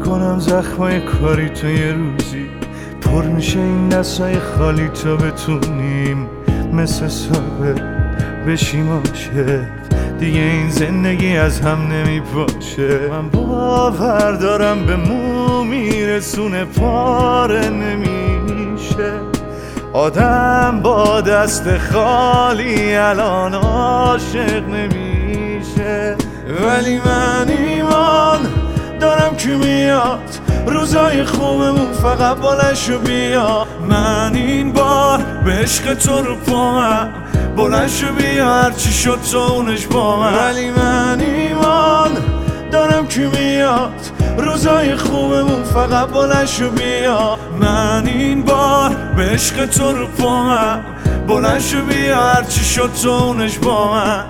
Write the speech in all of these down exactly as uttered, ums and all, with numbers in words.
کنم زخمای کاری تو یه روزی پر میشه این دستای خالی تا بتونیم مثل سابق بشیم عاشق. دیگه این زندگی از هم نمیپاشه. من باور دارم به مو میرسونه پاره نمیشه. آدم با دست خالی الان عاشق نمیشه. ولی من ایمان دارم که میاد روزای خوبمون فقط بلنشو بیا. من این بار به عشق تو رو پامم بلنشو بیا هرچی شد تو اونش با من. ولی من ایمان دارم که میاد روزای خوبمون فقط بلنشو بیا. من این بار به عشق تو رو پامم بلنشو بیا هرچی شد تو اونش با من.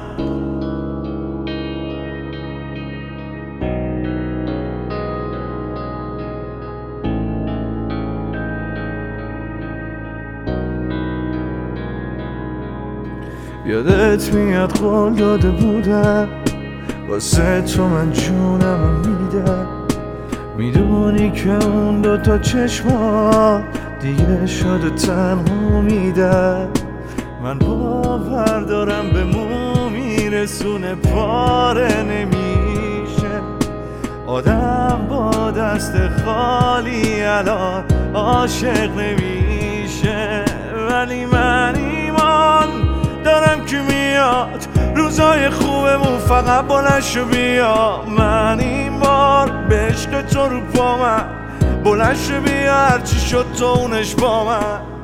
یادت میاد قول داده بودم واسه تو من جونم میدم. میدونی که اون دوتا چشمات دیگه شده تنها میدم. من باور دارم به مو میرسونه پاره نمیشه. آدم با دست خالی الان عاشق نمیشه. ولی من ایمان دارم که میاد روزای خوبمون فقط بلنشو بیا. من این بار به عشق تو رو پامم بلنشو بیا هرچی شد تو اونش با من.